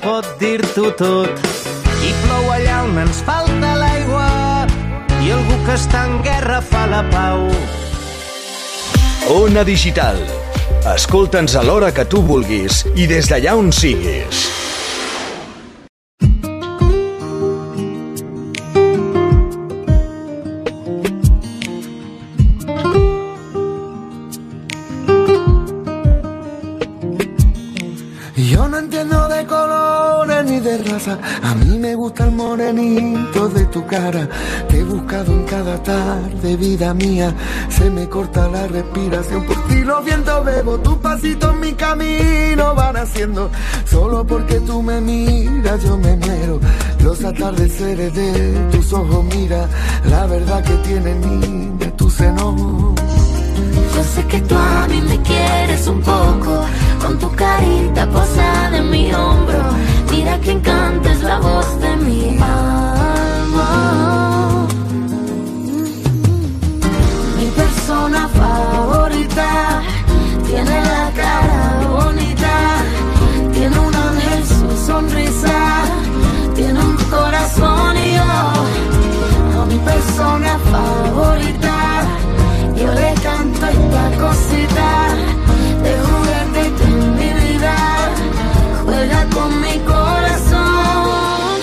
pot dir-t'ho tot. I plou allà on ens falta l'aigua i algú que està en guerra fa la pau. Ona Digital. Escolta'ns a l'hora que tu vulguis i des d'allà on siguis. Yo no entiendo de colores ni de raza. A mí me gusta el morenito de tu cara. Te he buscado en cada tarde, vida mía. Se me corta la respiración. Por ti los vientos bebo, tus pasitos mi camino van haciendo. Solo porque tú me miras yo me muero. Los atardeceres de tus ojos, mira la verdad que tienen niña tu seno. Yo sé que tú a mí me quieres un poco, con tu carita posada en mi hombro. Mira que encanta es la voz de mi alma. Mi persona favorita tiene la cara bonita, tiene un ángel su sonrisa, tiene un corazón y yo, mi persona favorita. Yo le canto esta cosita de juguete en mi vida, juega con mi corazón.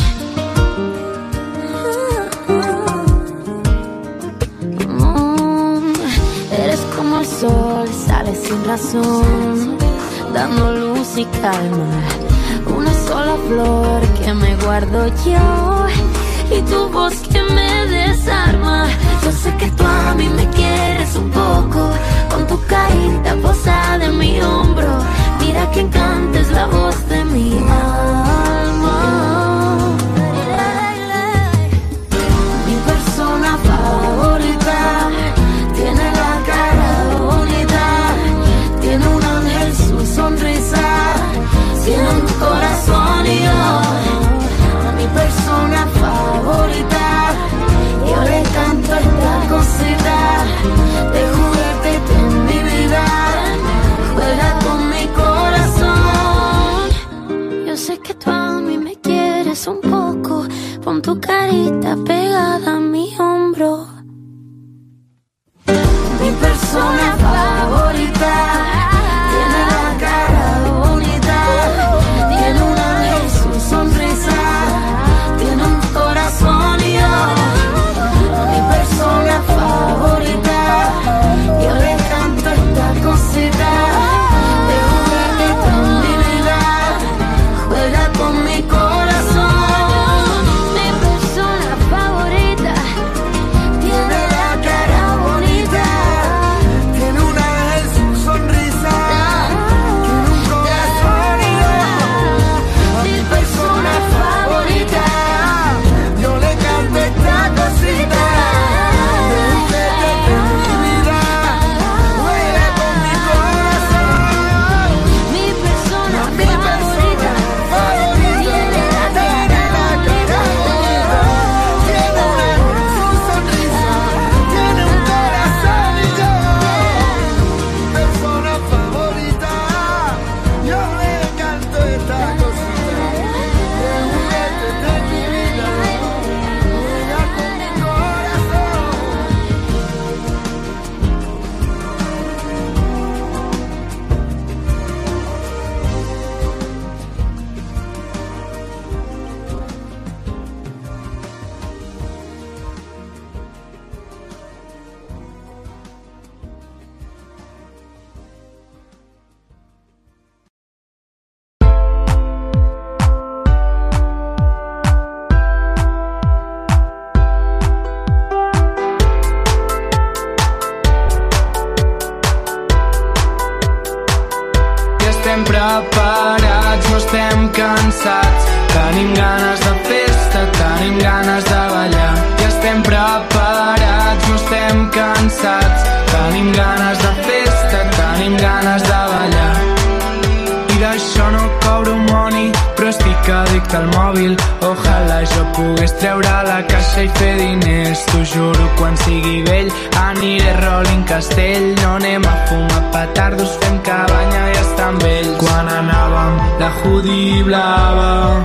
Eres como el sol, sale sin razón, dando luz y calma. Una sola flor que me guardo yo y tu voz que me desarma. Yo sé que tú a mí me quieres un poco, con tu carita posada en mi hombro. Mira que encanta es la voz de mi alma. Mi persona favorita tiene la cara bonita, tiene un ángel su sonrisa, tiene un corazón y yo, mi persona favorita. Yo le canto esta cosita de juguete en mi vida, juega con mi corazón. Yo sé que tú a mí me quieres un poco, pon tu carita pegada a mi hombro. Mi persona favorita tiene la cara bonita, tiene un ángel su sonrisa, tiene un corazón y yo, mi persona favorita. Yo le canto esta cosita de juguete en mi vida, juega con mi corazón. Mi persona favorita tiene la cara bonita, tiene un ángel su sonrisa, tiene un corazón y yo, mi persona favorita. Yo le canto esta cosita de juguete en mi vida, juega con mi corazón. Mi persona favorita tiene la cara bonita, tiene su sonrisa, tiene un corazón y yo, mi persona favorita. Yo le canto esta cosita de juguete de mi vida, juega con mi corazón. Ja estem preparats, no estem cansats. Tenim ganes de festa, tenim ganes de ballar. Ja estem preparats, no estem cansats. Tenim ganes de festa, tenim ganes de ballar. I d'això no cobro money, però estic addicte al mòbil. Ojalà jo pogués treure la caixa i fer diners. T'ho juro, quan sigui vell aniré Rolling Castell. No anem a fumar petardos, fem cabanya i estar amb ells. Quan anàvem la judiblava,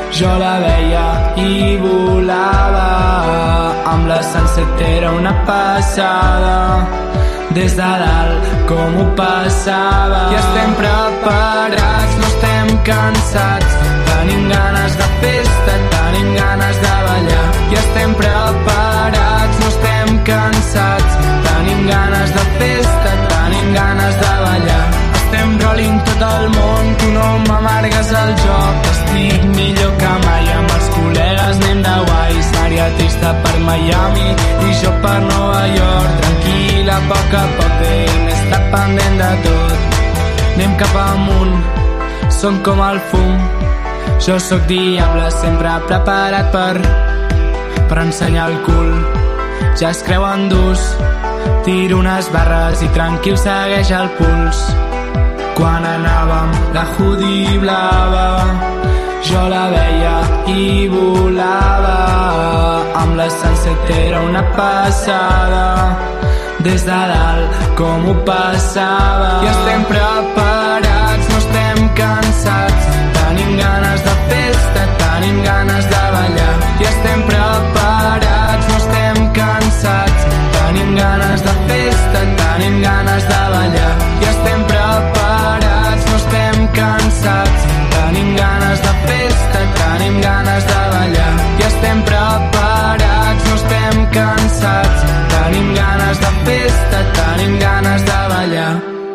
Jo la veia i volava, amb la Sunset era una passada. Des de dalt, com ho passava. I estem preparats, no estem cansats. Tenim ganes de festa, tenim ganes de ballar. I estem preparats, no estem cansats. Tenim ganes de festa, tenim ganes de ballar. Estem rolling tot el món, tu no m'amargues el joc. Estic millor que mai, amb els col·legues anem de guai. Sèrie trista per Miami i jo per Nova York. Tranquil·la, a poc, hem estat pendent de tot. Anem cap amunt, som com el fum. Jo sóc diable, sempre preparat per ensenyar el cul. Ja es creuen durs, tiro unes barres i tranquil segueix el puls. Quan anàvem de hoodie blava, jo la veia i volava, amb la Sunset era una passada. Des de dalt, com ho passava. I estem preparats, no estem cansats. Tenim ganes de festa, tenim ganes de ballar. I estem preparats, no estem cansats. Tenim ganes de festa, tenim ganes de ballar. I estem preparats, no estem cansats. Tenim ganes de festa, tenim ganes de ballar. I estem preparats, no estem cansats. Tenim ganes de festa, tenim ganes de ballar.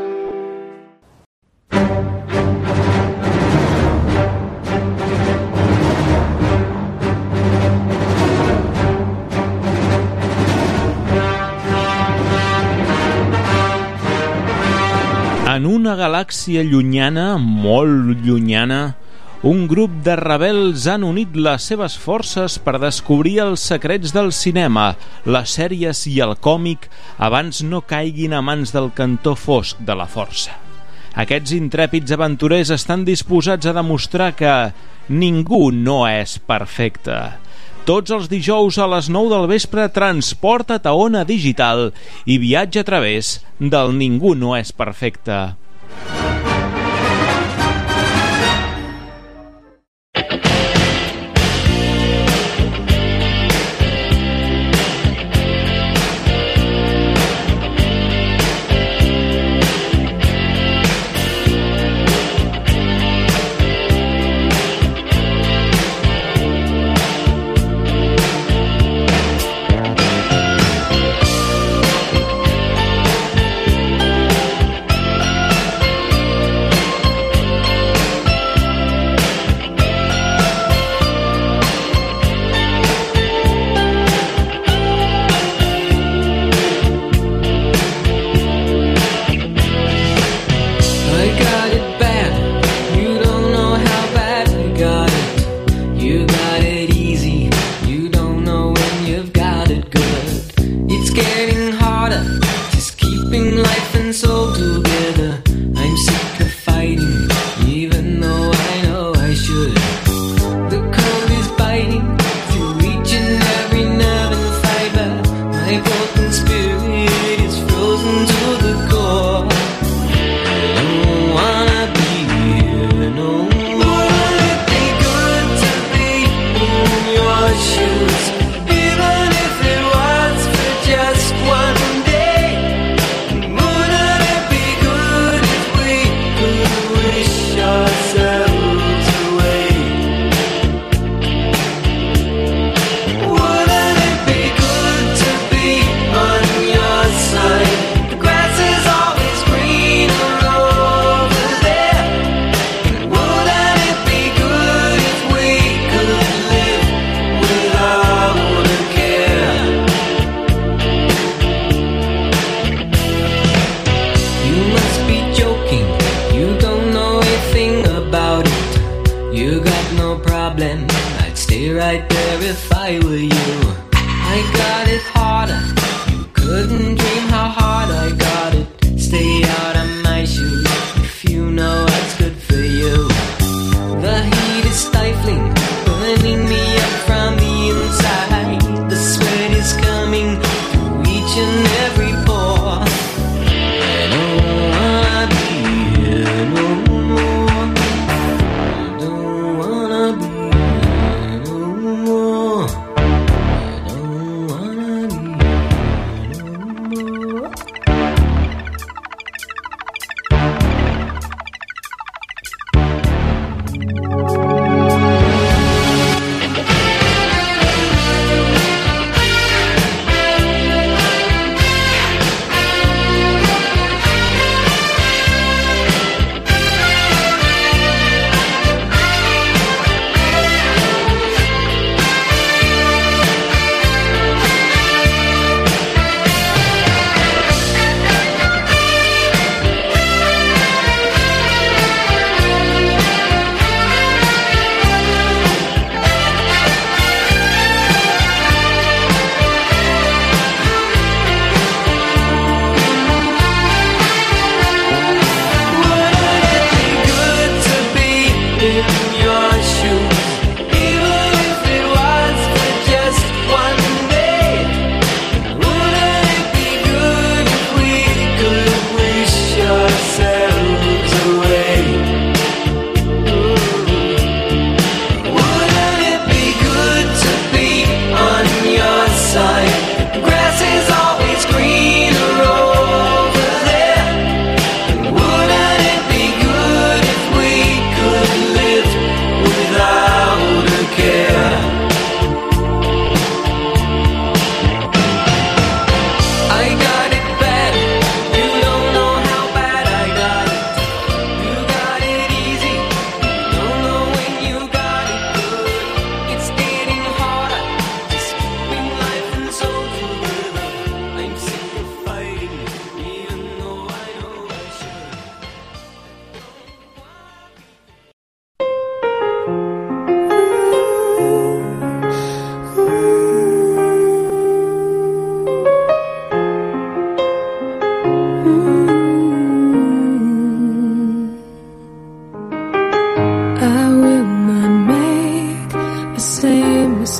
En una galàxia llunyana, molt llunyana, un grup de rebels han unit les seves forces per descobrir els secrets del cinema, les sèries i el còmic abans no caiguin a mans del cantó fosc de la força. Aquests intrèpids aventurers estan disposats a demostrar que ningú no és perfecte. Tots els dijous a les 9 del vespre transporta't a Ona Digital i viatja a través del Ningú no és perfecte.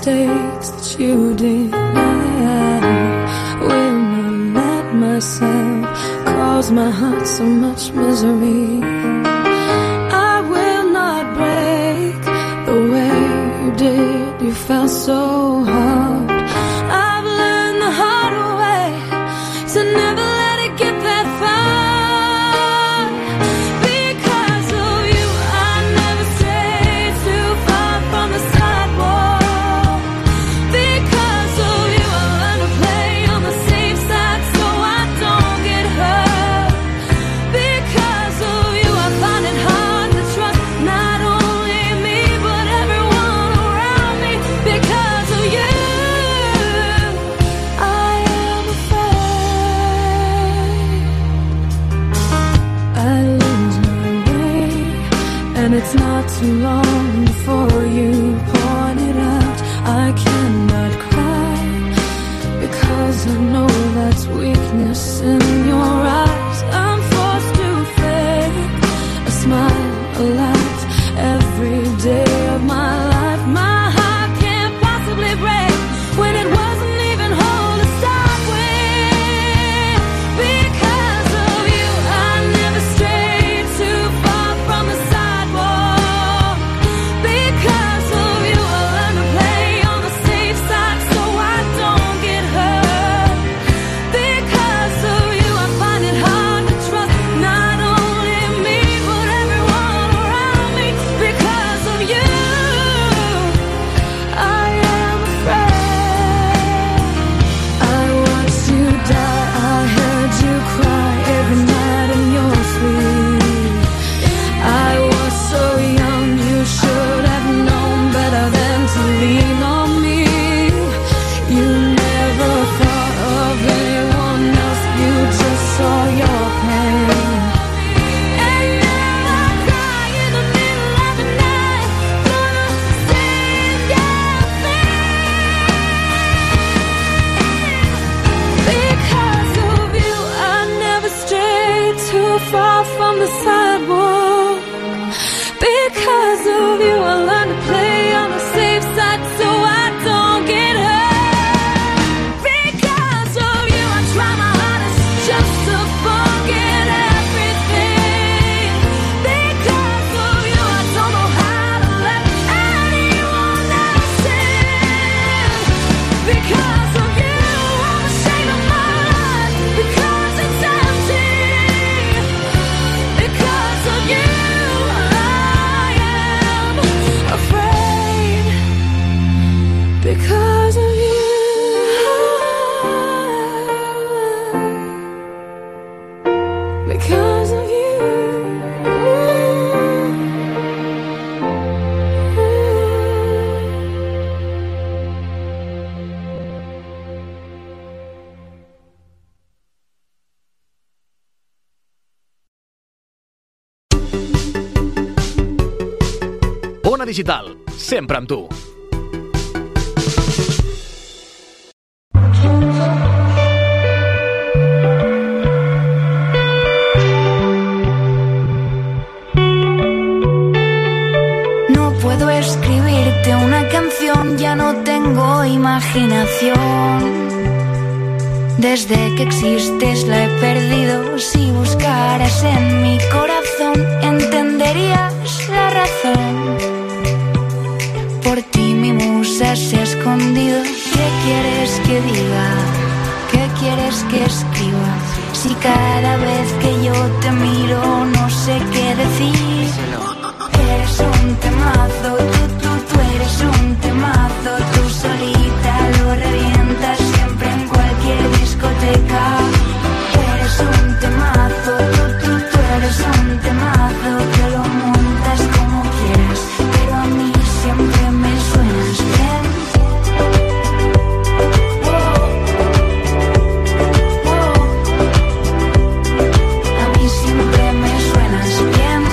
mistakes that you did. I will not let myself cause my heart so much misery. I will not break the way you did. You felt so hard. I've learned the hard way to never let it get that far. Because of you, I never strayed too far from the sidewalk. Because of you, I learned to play on the safe side so I don't get hurt. Because of you, I find it hard to trust not only me but everyone around me. Because of you, I am afraid I lose my way, and it's not too long before you point it out. I cannot cry because I know that's weakness in your eyes. I'm forced to fake a smile, a laugh every day of my life. My heart can't possibly break when it wasn't even whole to start with. Because of you, I never strayed too far from the sidewalk. Because of you, I learned to play on the safe side so I don't get hurt. Because of you, I find it hard to trust not only me but everyone around me. Because of you, I am afraid. I watched you die, I heard you cry every night in your sleep. I was so young, you should have known better than to lean on me. You never thought of anyone else, you just saw your pain. And now I cry in the middle of the night for the same damn thing. Because of you, I never strayed too far from the sidewalk. Because of you, I learned to play on the safe side so I don't get hurt. Because of you, I try my hardest just to forget everything. Because of you, I don't know how to let anyone else in. Because of you, I'm ashamed of my life because it's empty. Because of you, I am afraid. Because of you, because of you. Ona Digital, sempre amb tu. No puedo escribirte una canción, ya no tengo imaginación. Desde que existes la he perdido. Si buscaras en mi corazón, entenderías la razón. Por ti mi musa se ha escondido. ¿Qué quieres que diga? ¿Qué quieres que escriba? Si cada vez que yo te miro no sé qué decir. Eres un temazo, tú eres un temazo. Tú solita lo revientas siempre en cualquier discoteca. Eres un temazo, tú eres un temazo. Que lo montas como quieras, pero a mí siempre me suenas bien. A mí siempre me suenas bien.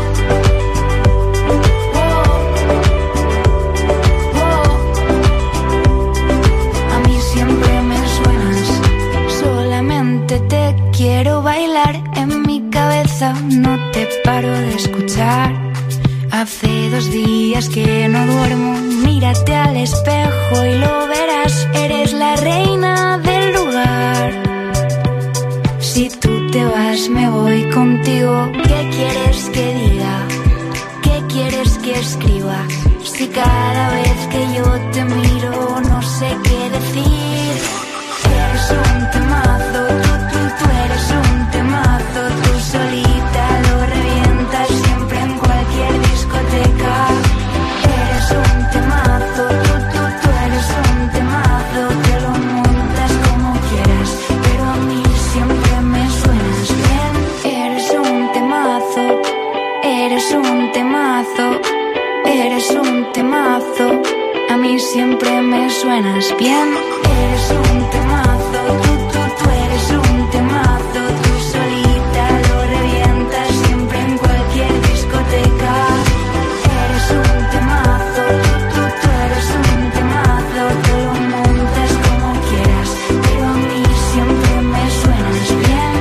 A mí siempre me suenas. Solamente te quiero bailar en mi cabeza, no te paro de escuchar. Hace 2 días que no duermo, mira Mírate al espejo y lo verás, eres la reina del lugar. Si tú te vas, me voy contigo. ¿Qué quieres que diga? ¿Qué quieres que escriba? Si cada vez que yo te miro no sé qué decir. Eres un temazo, tú eres un temazo. Tú solita lo revientas siempre en cualquier discoteca. Eres un temazo, tú eres un temazo. Te lo montas como quieras, pero a mí siempre me suenas bien. Eres un temazo, eres un temazo. Eres un temazo, a mí siempre me suenas bien. Eres un temazo, tú eres un temazo. Tú solita lo revientas siempre en cualquier discoteca. Eres un temazo, tú eres un temazo. Te lo montas como quieras, pero a mí siempre me suenas bien.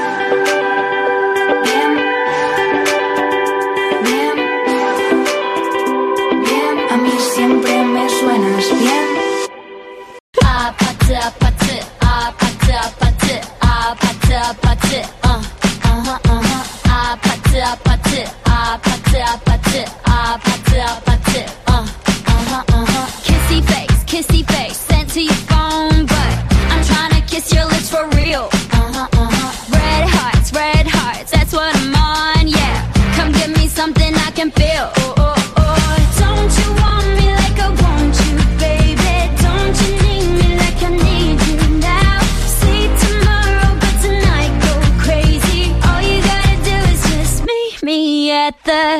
Bien, bien. A mí siempre me suenas bien. Kissy face, sent to your phone, but I'm trying to kiss your lips for real. Red hearts, that's what I'm on, yeah. Come give me something I can feel. Don't you want me like I want you, baby? Don't you need me like I need you now? See tomorrow, but tonight go crazy. All you gotta do is just meet me at the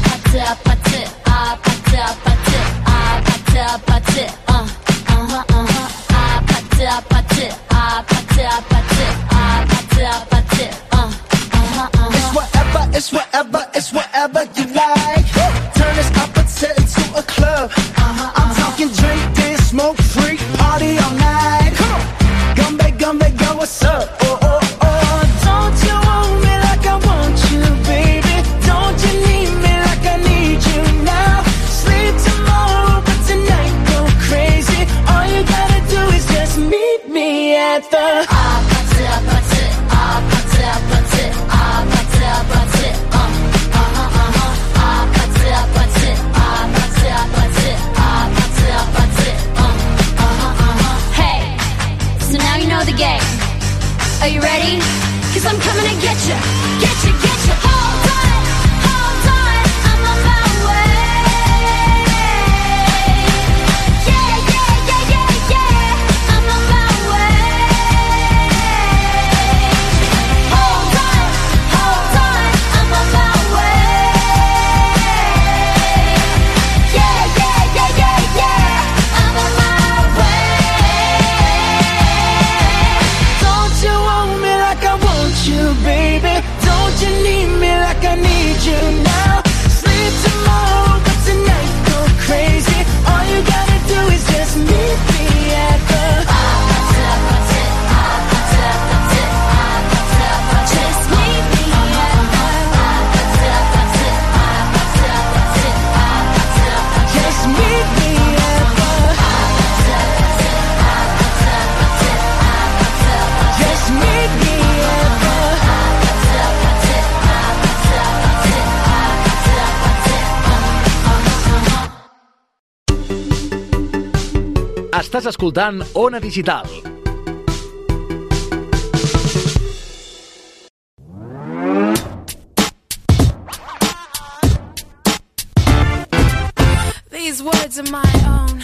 It's whatever, it's whatever you like. Turn this opposite into a club. I'm talking drink, dance, smoke, freak, party all night. Come on, gumbe, go, what's up? Oh. Don't you want me like I want you, baby? Don't you need me like I need you now? Sleep tomorrow, but tonight go crazy. All you gotta do is just meet me at the Hey, so now you know the game. Are you ready? 'Cause I'm coming to get you. Hold on, I'm on my way. Yeah, I'm on my way. Hold on, I'm on my way. Yeah, I'm on my way. Don't you want me like I want you, baby? Don't you need me like I need you now? Sleep tomorrow, but tonight go crazy. All you gotta do is just meet me at the Just meet me at Just meet me at the Just meet me at the Estàs escoltant Ona Digital. These words are my own.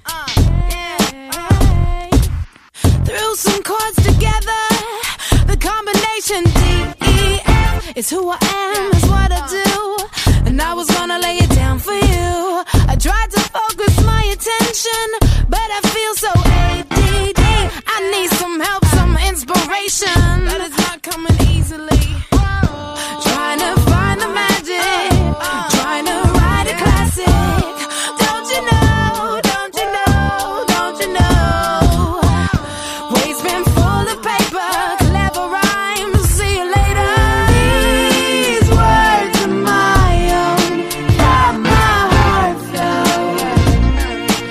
Threw some chords together. The combination D-E-F is who I am, is what I do. And I was gonna lay it down for you. I tried to focus my attention, but I feel so ADD. I need some help, some inspiration. That is not coming easily. Trying to find the magic, trying to write a classic. Don't you know, don't you know, don't you know? Waves been full of paper, clever rhymes, see you later. These words are my own, got my heart felt.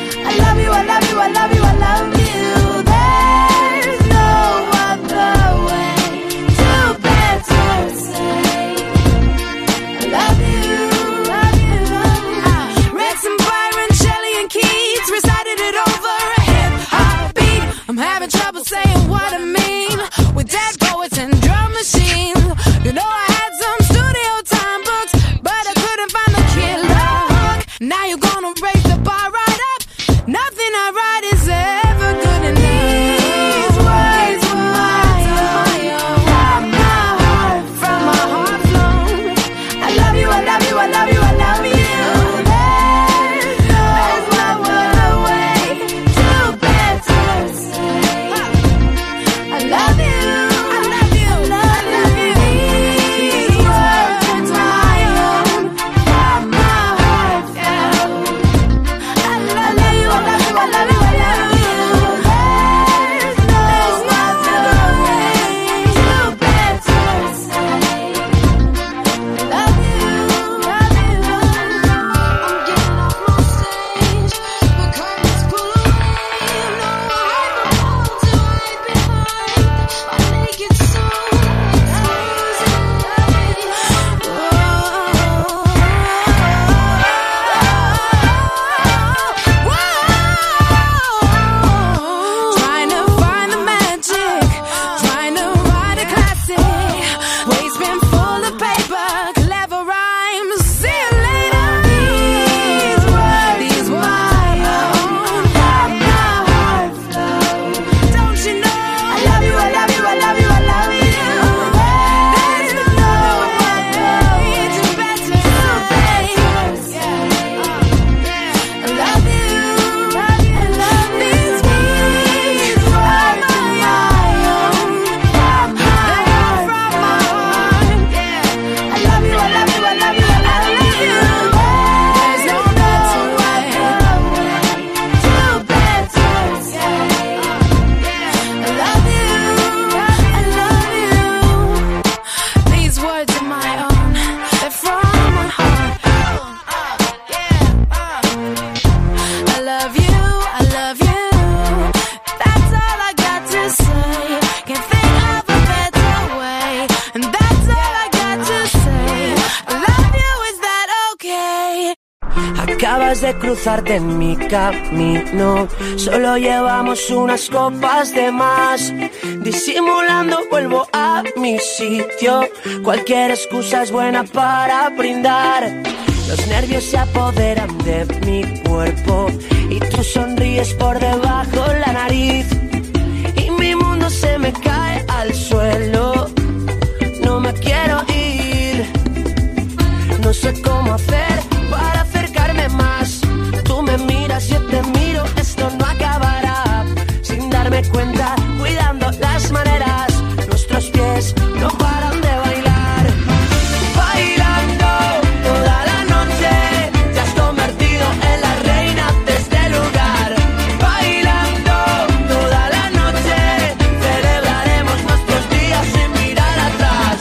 acabas de cruzarte en mi camino. Solo llevamos unas copas de más. Disimulando vuelvo a mi sitio. Cualquier excusa es buena para brindar. Los nervios se apoderan de mi cuerpo y tú sonríes por debajo la nariz. Y mi mundo se me cae al suelo. No me quiero ir. No sé cómo hacer para acercarme más. Tú me miras, yo te miro. Esto no acabará. Sin darme cuenta, cuidando las maneras. Nuestros pies no paran de bailar. Bailando toda la noche. Te has convertido en la reina de este lugar. Bailando toda la noche. Celebraremos nuestros días sin mirar atrás.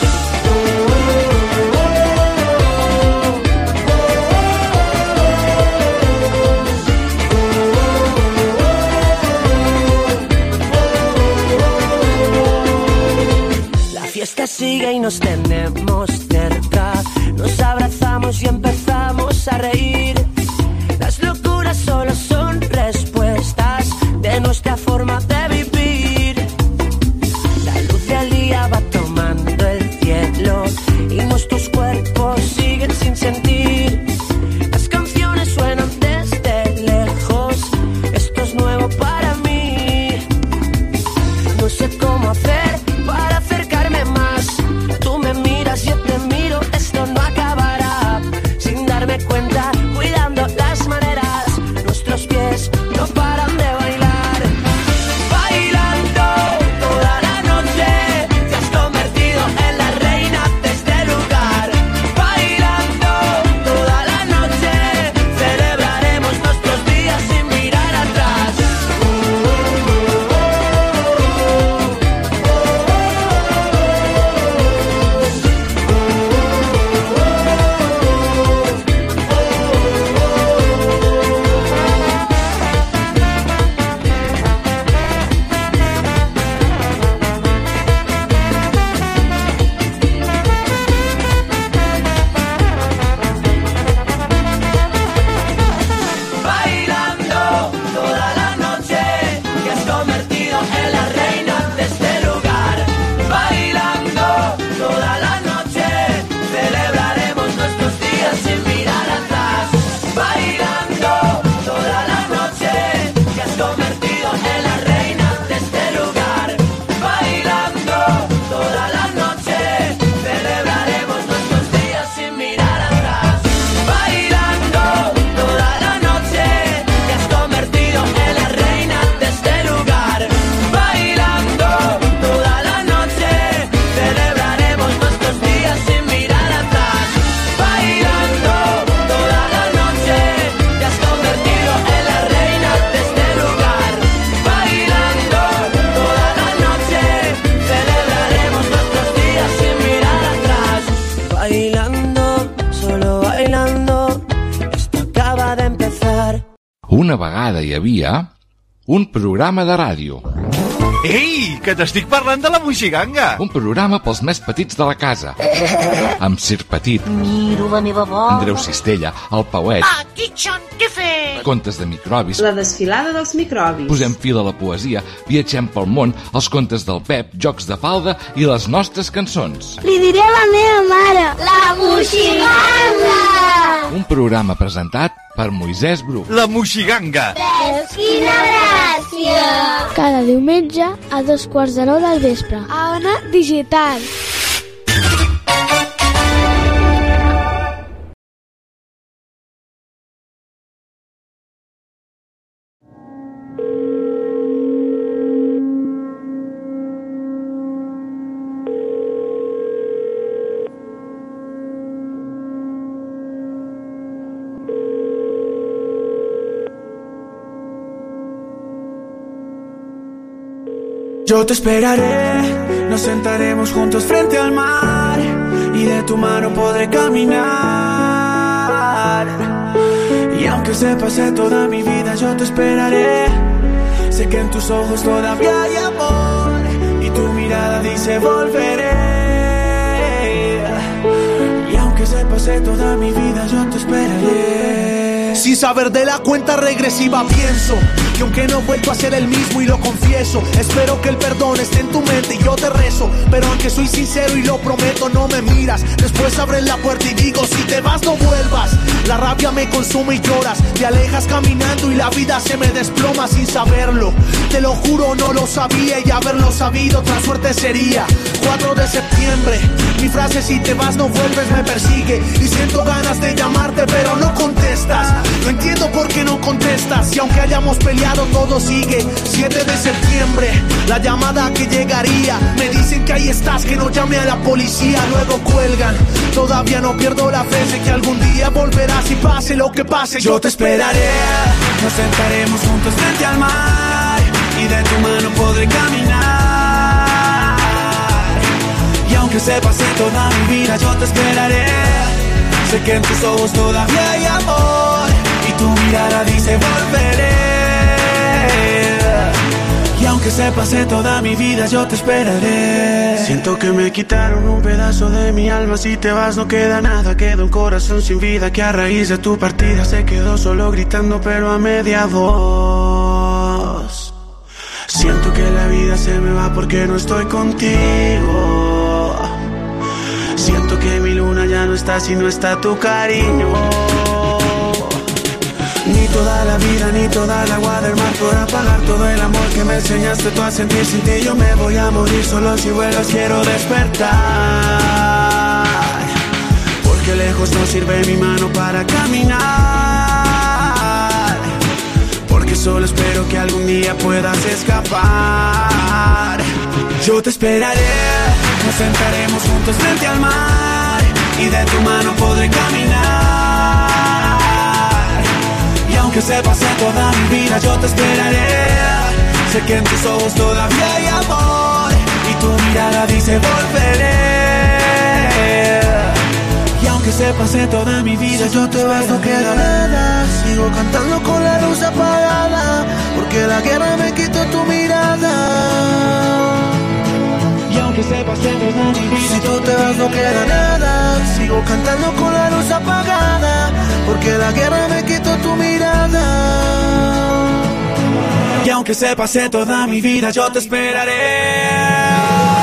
La fiesta sigue y nos tenemos cerca. Nos abrazamos y empezamos a reír. Las locuras solo son respuestas de nuestra forma de vivir. La luz del día va tomando el cielo y nuestros cuerpos siguen sin sentir. Las canciones suenan desde lejos. Esto es nuevo para mí. No sé cómo hacer para acercarme más. Tú me miras, yo te miro. Esto no acabará. Sin darme cuenta, cuidando las maneras. Nuestros pies no paran de bailar. Bailando toda la noche. Te has convertido en la reina de este lugar. Bailando toda la noche. Celebraremos nuestros días sin mirar atrás. Bailando toda la noche. Te has convertido en la reina de este lugar. Bailando toda la noche. Celebraremos nuestros días sin mirar atrás. Bailando toda la noche. Te has convertido en la reina de este lugar. Bailando toda la noche. Celebraremos nuestros días sin mirar atrás. Bailando toda la noche. Te has convertido en la reina de este lugar. Bailando toda la noche. Celebraremos nuestros días sin mirar atrás. Bailando toda la noche. Te has convertido en la reina de este lugar. Bailando toda la noche. Celebraremos nuestros días sin mirar atrás. Bailando, solo bailando. Esto acaba de empezar. Una vegada hi havia un programa de ràdio. Ei, que t'estic parlant de la Moixiganga! Un programa pels més petits de la casa. Amb Sir Petit, Miro la meva bola. Andreu Cistella, el Pauet, Aquí són, què fer? contes de microbis. La desfilada dels microbis. Posem fil a la poesia, viatgem pel món, els contes del Pep, jocs de falda i les nostres cançons. Li diré a la meva mare. La Moixiganga! Un programa presentat per Moisès Bru. La Moixiganga! Veus quina gràcia! Cada diumenge a 2:15 del vespre. A Ona Digital. Yo te esperaré, nos sentaremos juntos frente al mar y de tu mano podré caminar. Y aunque se pase toda mi vida, yo te esperaré. Sé que en tus ojos todavía hay amor y tu mirada dice volveré. Y aunque se pase toda mi vida, yo te esperaré. Sin saber de la cuenta regresiva pienso que aunque no he vuelto a ser el mismo y lo confieso, espero que el perdón esté en tu mente y yo te rezo. Pero aunque soy sincero y lo prometo, no me miras. Después abres la puerta y digo, si te vas no vuelvas. La rabia me consume y lloras, te alejas caminando y la vida se me desploma sin saberlo. Te lo juro, no lo sabía y haberlo sabido otra suerte sería. 4 de septiembre, mi frase si te vas no vuelves me persigue. Y siento ganas de llamarte pero no contestas. No entiendo por qué no contestas. Y aunque hayamos peleado todo sigue. 7 de septiembre, la llamada que llegaría. Me dicen que ahí estás, que no llame a la policía. Luego cuelgan, todavía no pierdo la fe. Sé que algún día volverás y pase lo que pase yo te esperaré. Nos sentaremos juntos frente al mar y de tu mano podré caminar. Y aunque se pase toda mi vida yo te esperaré. Sé que en tus ojos todavía hay amor y tu mirada dice volveré. Y aunque se pase toda mi vida yo te esperaré. Siento que me quitaron un pedazo de mi alma. Si te vas no queda nada, queda un corazón sin vida que a raíz de tu partida se quedó solo gritando pero a media voz. Siento que la vida se me va porque no estoy contigo. Siento que mi luna ya no está si no está tu cariño. Ni toda la vida, ni toda el agua del mar podrá pagar todo el amor que me enseñaste tú a sentir. Sin ti yo me voy a morir, solo si vuelas quiero despertar. Porque lejos no sirve mi mano para caminar. Porque solo espero que algún día puedas escapar. Yo te esperaré, nos sentaremos juntos frente al mar y de tu mano podré caminar. Y aunque se pase toda mi vida yo te esperaré. Sé que en tus ojos todavía hay amor y tu mirada dice volveré. Y aunque se pase toda mi vida yo te vas no queda nada. Sigo cantando con la luz apagada porque la guerra me quitó tu mirada. Y aunque se pase toda mi vida si tú te vas no queda nada. Sigo cantando con la luz apagada porque la guerra me quitó tu mirada. Y aunque se pase toda mi vida yo te esperaré.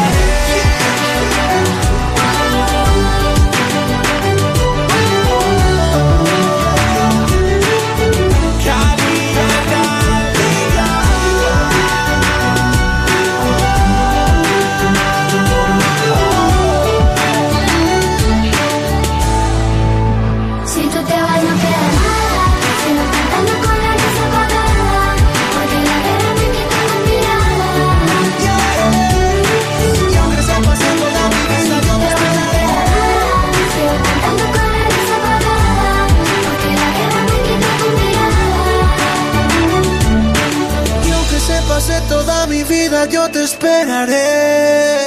Toda mi vida yo te esperaré.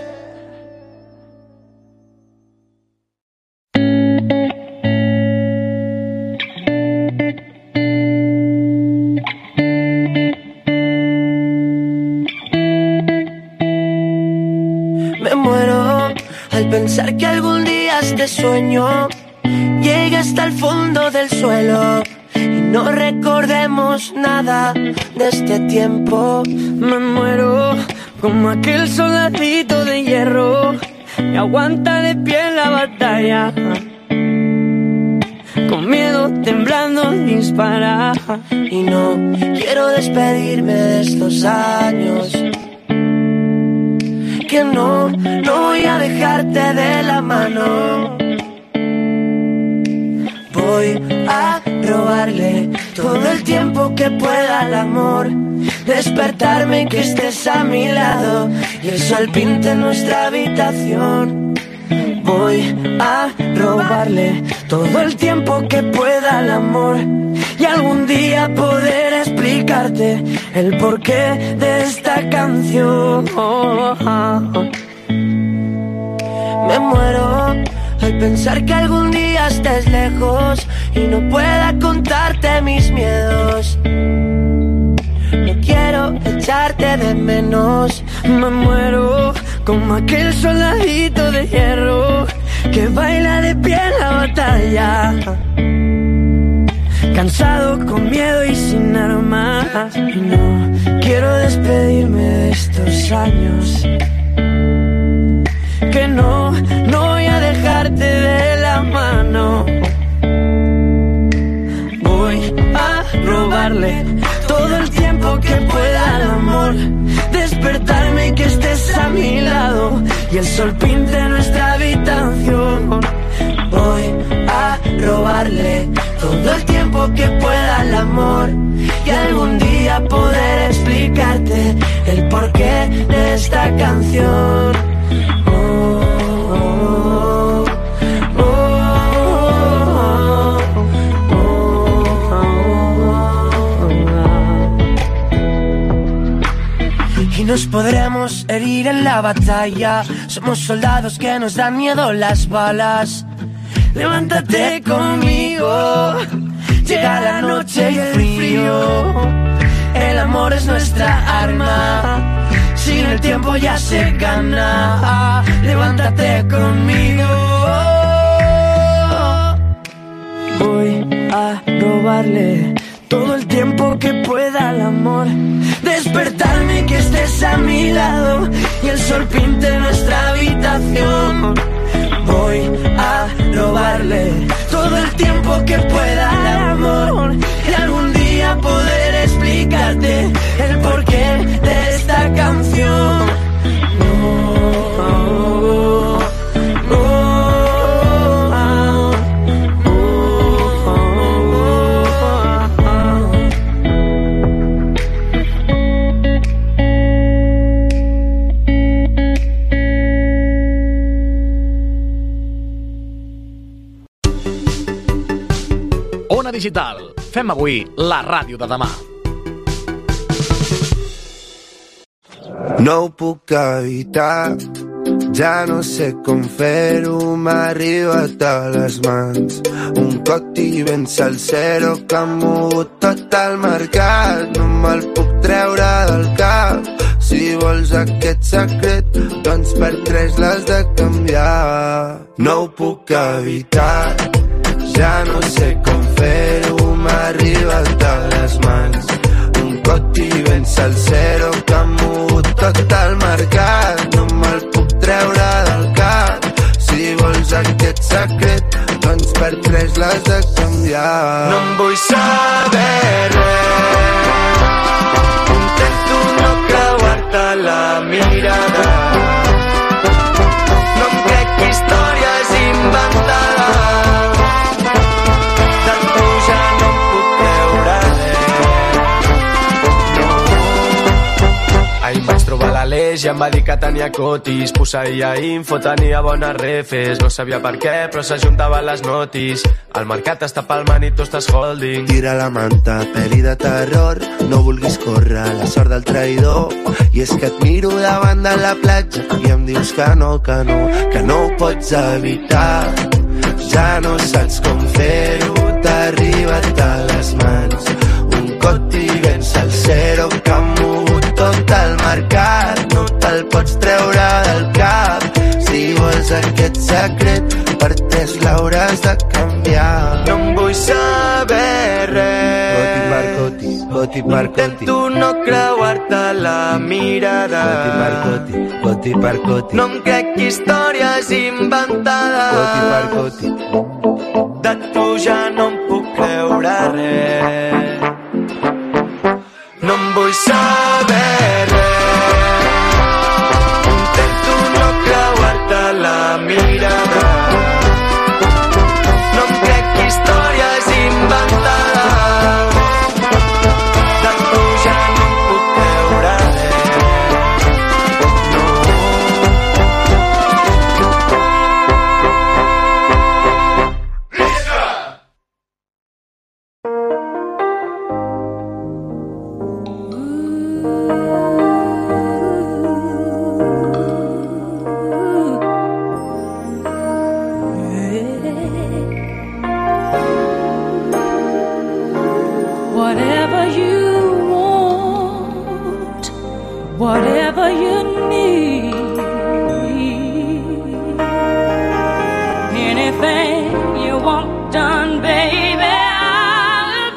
Me muero al pensar que algún día este sueño llegue hasta el fondo del suelo. No recordemos nada de este tiempo. Me muero como aquel soldadito de hierro que aguanta de pie en la batalla. Con miedo, temblando, dispara. Y no quiero despedirme de estos años. Que no voy a dejarte de la mano. Voy a robarle todo el tiempo que pueda al amor. Despertarme y que estés a mi lado y el sol pinte nuestra habitación. Voy a robarle todo el tiempo que pueda al amor y algún día poder explicarte el porqué de esta canción. Me muero al pensar que algún día estés lejos y no pueda contarte mis miedos. No quiero echarte de menos. Me muero como aquel soldadito de hierro que baila de pie en la batalla. cansado, con miedo y sin armas. Y no quiero despedirme de estos años. Que no voy a dejarte de la mano. Voy a robarle todo el tiempo que pueda al amor. Despertarme y que estés a mi lado y el sol pinte nuestra habitación. Voy a robarle todo el tiempo que pueda al amor y algún día poder explicarte el porqué de esta canción. Y nos podremos herir en la batalla. Somos soldados que nos dan miedo las balas. Levántate conmigo. Llega la noche y el frío. El amor es nuestra arma. Sin el tiempo ya se gana. Levántate conmigo. Voy a robarle todo el tiempo que pueda al amor. Despertarme y que estés a mi lado y el sol pinte nuestra habitación. Voy a robarle todo el tiempo que pueda al amor y algún día poder explicarte el porqué de esta canción. Ona Digital. Fem avui la ràdio de demà. No ho puc evitar, ja no sé com fer-ho, m'ha arribat a les mans. Un coti ben salsero que ha mogut tot el mercat. No me'l puc treure del cap. Si vols aquest secret, doncs per 3 l'has de canviar. No ho puc evitar, ja no sé com fer-ho, m'ha arribat a les mans. Un coti ben salsero que ha mogut tot el mercat. No me'l puc treure del cap. Si vols aquest secret, doncs per 3 l'has de canviar. No em vull saber res. Intento no creuar-te la mirada. No em crec històries inventades. De tu ja no em puc creure res. Ahir em vaig trobar l'Aleix i em va dir que tenia cotis. Posseïa info, tenia bones refes. No sabia per què, però s'ajuntava les notis. El mercat està palmant i tu estàs holding. Tira la manta, pel·li de terror. No vulguis córrer la sort del traïdor. I és que et miro davant de la platja i em dius que no ho pots evitar. Ja no saps com fer-ho, t'ha arribat a les mans. Un coti ben salsero que ha mogut tot el mercat. No te'l pots treure del cap. Si vols aquest secret, per 3 l'hauràs de canviar. No em vull saber res. Coti per coti, coti per coti. Intento no creuar-te la mirada. Coti per coti, coti per coti. No em crec històries inventades. Coti per coti. De tu ja no em puc creure res. No em vull saber res. Intento no creuar-te la mirada. No em crec històries inventades. De tu ja no em puc creure res. Whatever you want, whatever you need, anything you want done, baby, I'll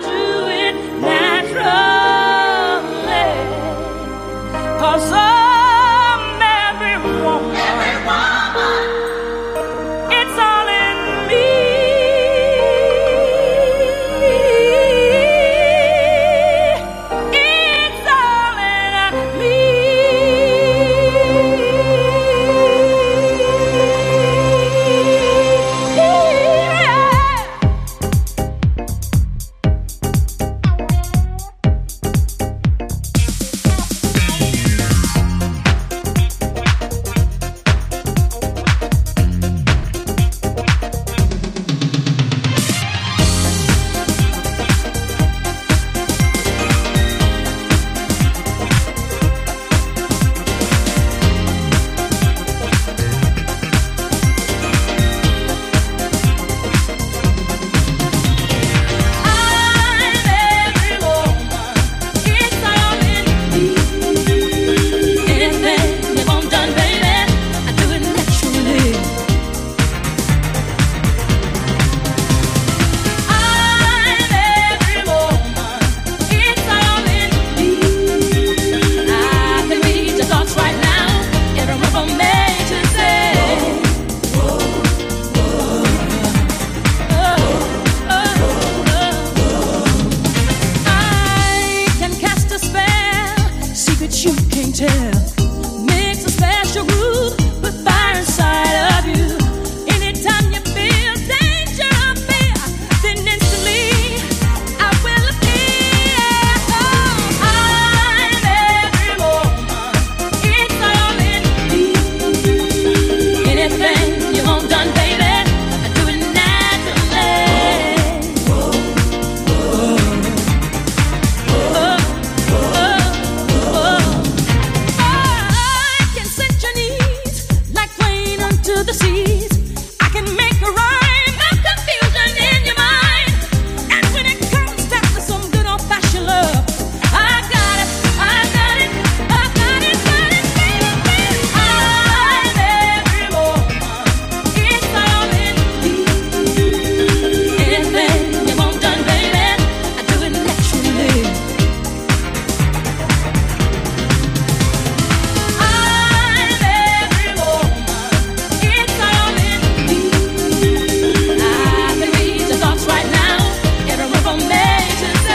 guess you can't tell. Makes a special groove with fire inside of you. Anytime you feel danger or fear, then instantly I will appear. Oh, I'm every woman. It's all in me. Anything you want done, baby, I do it naturally. I can set your needs like rain unto the seas. I can make a rhyme, no confusion in your mind. And when it comes down to some good old-fashioned love, I got it, I got it, I got it, got it, baby. I'm every woman. It's all in me. Anything you want done, baby, I do it naturally. I'm every woman. It's all in me. I can read your thoughts right now. Every word from A to Z.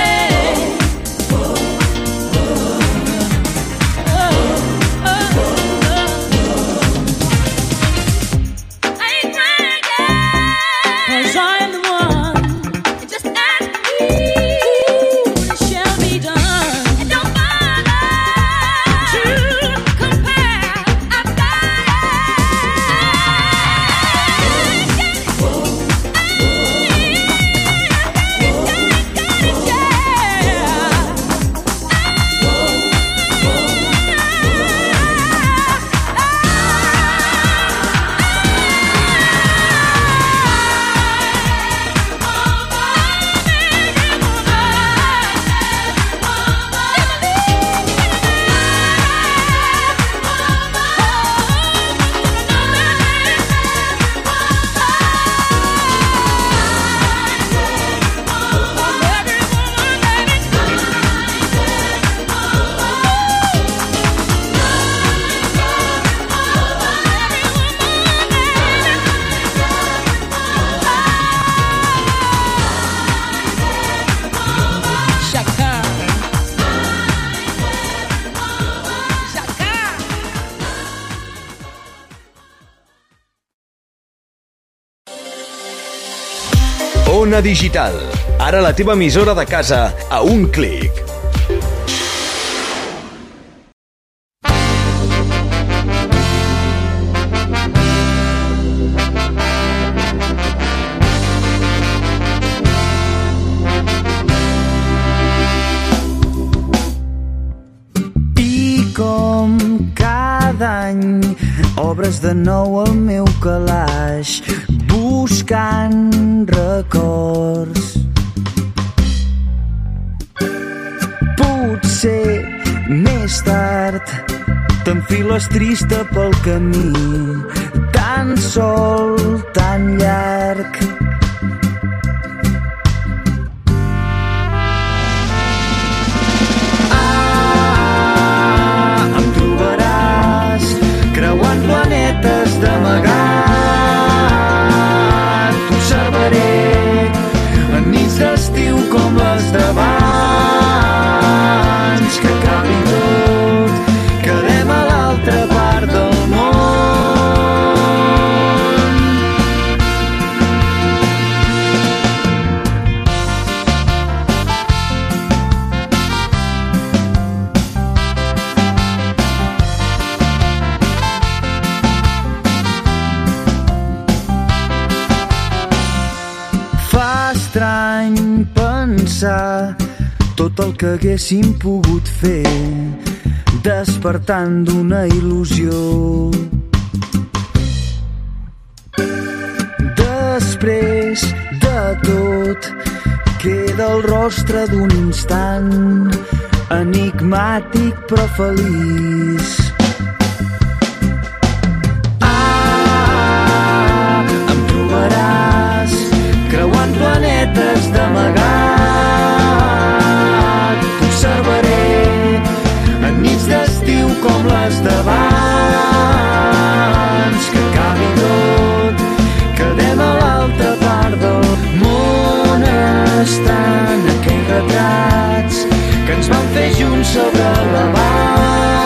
I ain't bragging, 'cause I'm the one. You just ask me, it shall be done. It don't bother to compare. I've got Ona Digital. Ara la teva emissora de casa a un clic. I com cada any obres de nou el meu calaix buscant records. Potser més tard t'enfiles trista pel camí, tan sol, tan llarg. Em trobaràs creuant planetes d'amagat. T'observaré en nits d'estiu com les d'abans. Que acabi tot, quedem a l'altra part del món. Fa estrany pensar tot el que haguéssim pogut fer, despertant d'una il·lusió. Després de tot, queda el rostre d'un instant, enigmàtic però feliç. Em trobaràs creuant planetes d'amagat. T'observaré en nits d'estiu com les d'abans. Que acabi tot, quedem a l'altra part del món. Estan aquells retrats que ens van fer junts sobre l'abast.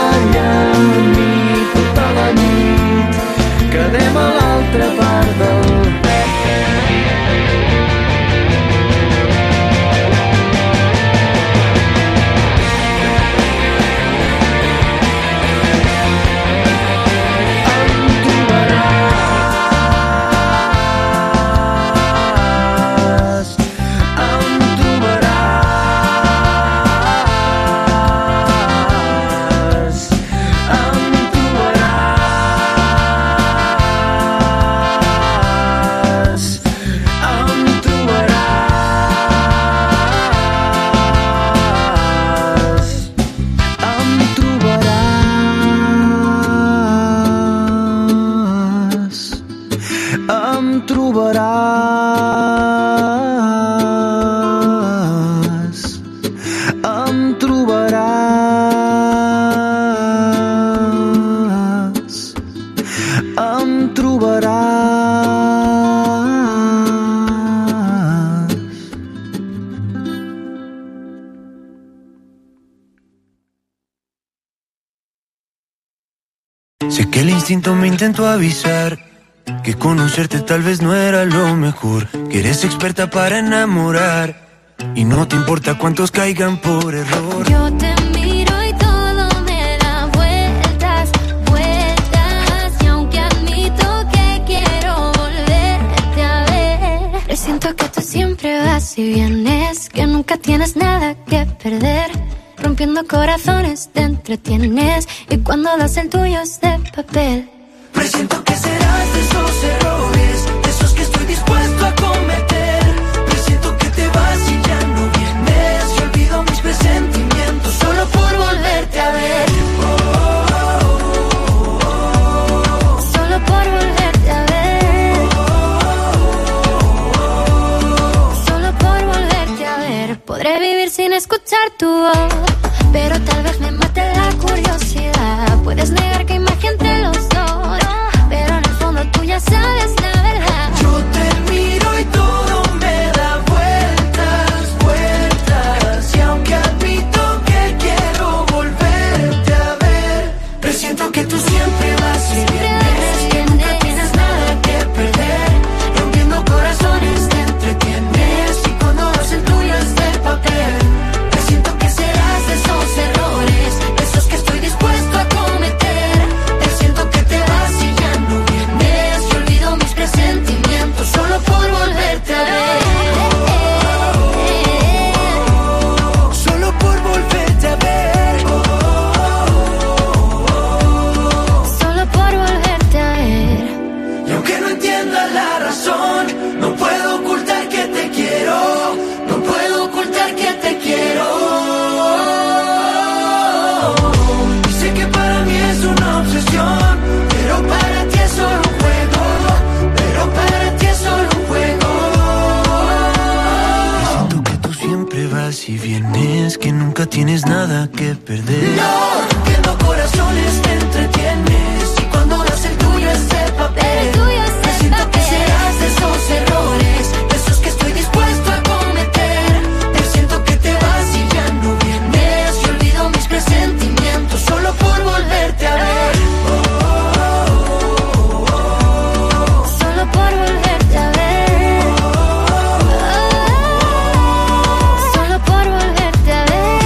Sé que el instinto me intentó avisar que conocerte tal vez no era lo mejor, que eres experta para enamorar y no te importa cuántos caigan por error. Yo te miro y todo me da vueltas, vueltas, y aunque admito que quiero volverte a ver, presiento que tú siempre vas y vienes, que nunca tienes nada que perder. Rompiendo corazones te entretienes y cuando das el tuyo es de papel. Presiento que serás de esos errores, de esos que estoy dispuesto a cometer. Presiento que te vas y ya no vienes, y olvido mis presentimientos solo por volverte a ver. Solo por volverte a ver. Solo por volverte a ver. Podré vivir sin escuchar tu voz, pero tal vez me mate la curiosidad. Puedes negar que imagen entre los dos, pero en el fondo tú ya sabes la verdad. Yo te miro y todo me da vueltas, vueltas, y aunque admito que quiero volverte a ver, presiento que tú siempre vas y vienes, que nunca tienes nada que perder. Rompiendo corazones te entretienes y cuando das el tuyo es de papel. Presiento que serás de esos errores, esos que estoy dispuesto a cometer. Presiento que te vas y ya no vienes, y olvido mis presentimientos solo por volverte a ver. Solo por volverte a ver. Solo por volverte a ver. Y aunque no entienda la razón, no puedo ocultar que te quiero, no puedo ocultar que te quiero. Y sé que para mí es una obsesión, pero para ti es solo un juego, pero para ti es solo un juego. Siento que tú siempre vas y vienes, que nunca tienes nada que perder. No, rompiendo corazones te entretienes y cuando das el tuyo es de papel. Presiento que serás de esos errores, de esos que estoy dispuesto a cometer. Presiento que te vas y ya no vienes, y olvido mis presentimientos solo por volverte a ver. Solo por volverte a ver. Solo por volverte a ver.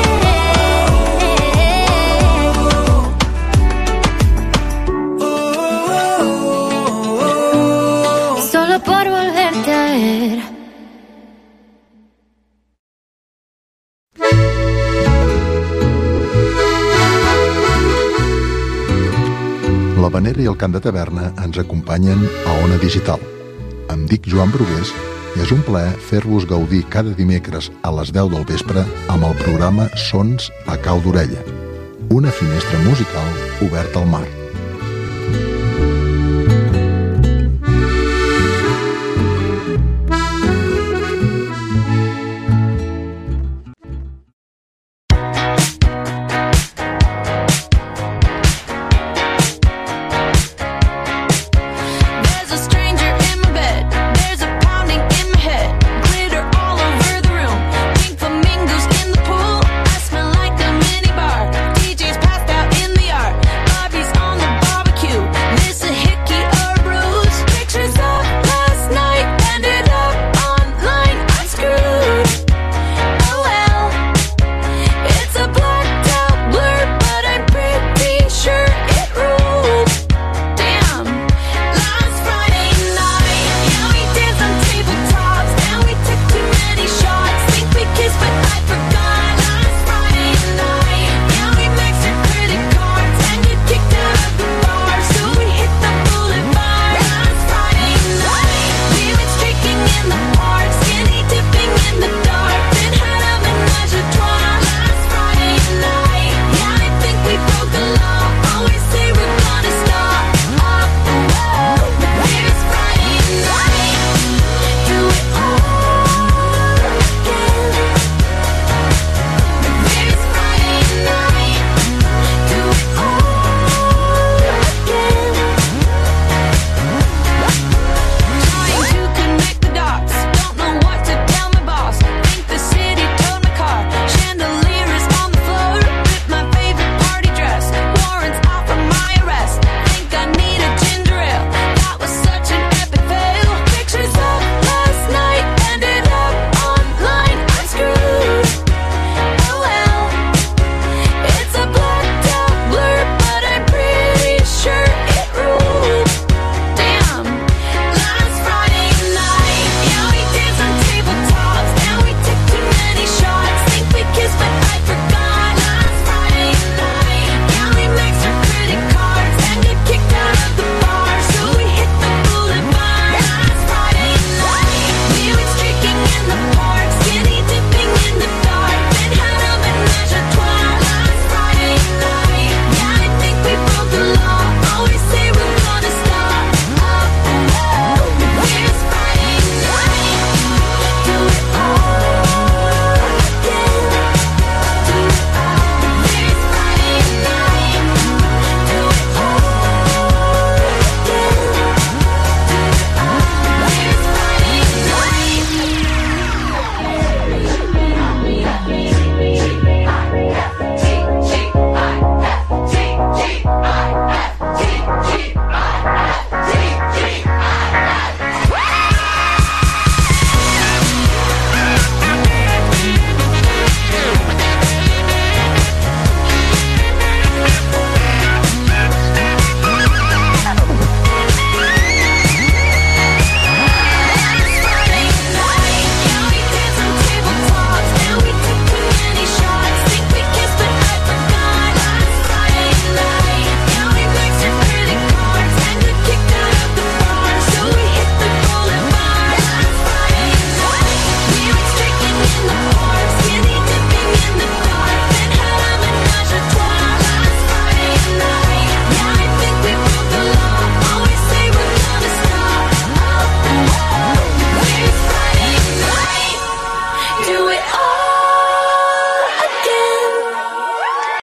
Solo por volverte a ver. L'Havanera i el Cant de Taverna ens acompanyen a Ona Digital. Em dic Joan Brugués i és un plaer fer-vos gaudir cada dimecres a les 10 del vespre amb el programa Sons a cau d'orella, una finestra musical oberta al mar. There's a stranger in my bed. There's a pounding in my head. Glitter all over the room. Pink flamingos in the pool. I smell like a minibar. DJ's passed out in the yard. Bobby's on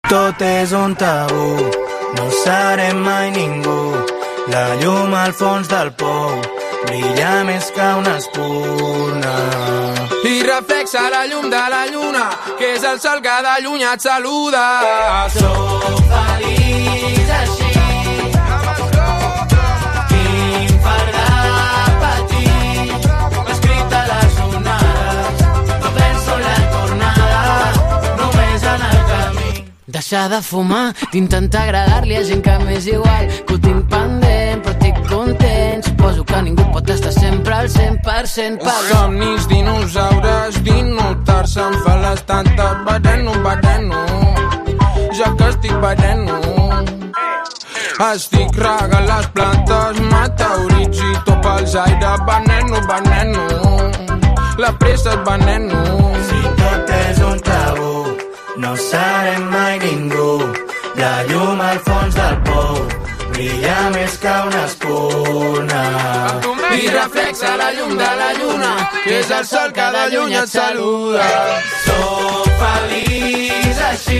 Tot és un tabú, no serem mai ningú. La llum al fons del pou brilla més que una espurna. I reflexa la llum de la lluna, que és el sol que de lluny et saluda. Soc feliç així, quin fart de patir, escrit a les onades, no penso en la tornada, només en el camí. Deixar de fumar, d'intentar agradar-li a gent que m'és igual, que ho tinc pendent però estic content. Suposo que ningú pot estar sempre al 100% Els somnis dinosaures, dinotar-se em fa les tantes veneno, ja que estic veneno. Estic regant les plantes, meteorits i tot pels aires, veneno, la pressa és veneno. Si tot és un tabú, no serem mai ningú. La llum al fons del pou brilla més que una espurna. I reflexa la llum de la lluna, que és el sol que de lluny et saluda. Soc feliç així,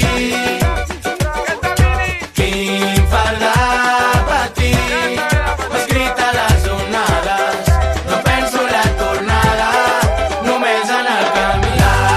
quin fart de patir, escrit a les onades, no penso en la tornada, només en el camí.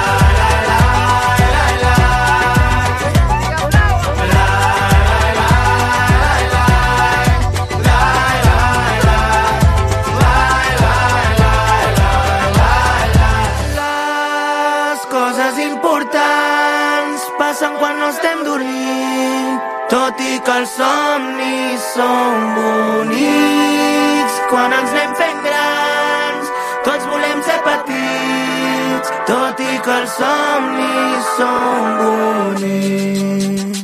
Passen quan no estem dormint, tot i que els somnis són bonics. Quan ens anem fent grans, tots volem ser petits, tot i que els somnis són bonics.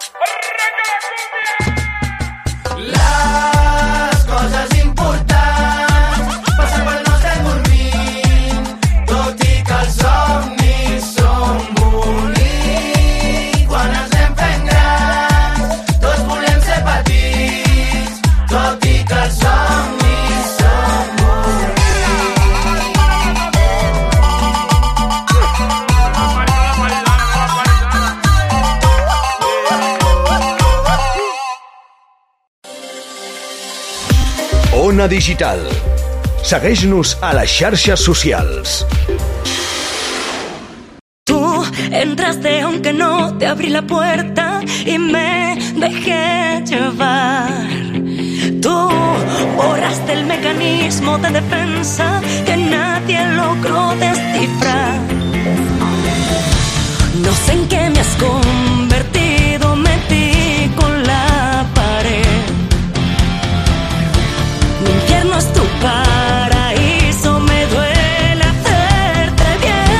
Les coses importants passen quan no estem dormint, tot i que els somnis són bonics. Ona Digital. Segueix-nos a les xarxes socials. Tú entraste aunque no te abrí la puerta y me dejé llevar. Tú borraste el mecanismo de defensa que nadie logró descifrar. No sé en qué me has convertido, metí con la pared. Mi infierno es tu paraíso, me duele hacerte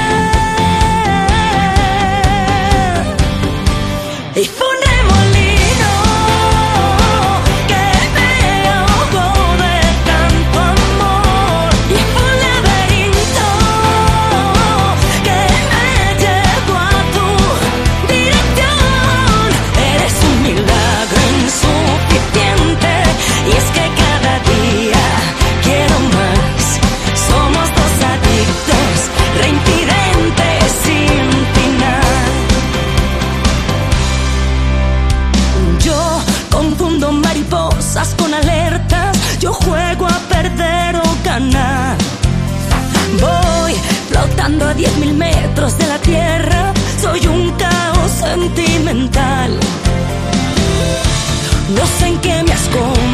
bien. Y fue un remolino que me ahogó de tanto amor. Y fue un laberinto que me llevó a tu dirección. Eres un milagro insuficiente y es que cada día quiero más. Somos dos adictos, reincidentes sin final. Yo confundo mariposas con alertas, yo juego a perder o ganar. Voy flotando a 10.000 metros de la tierra, soy un caos sentimental. No sé en qué me has convertido,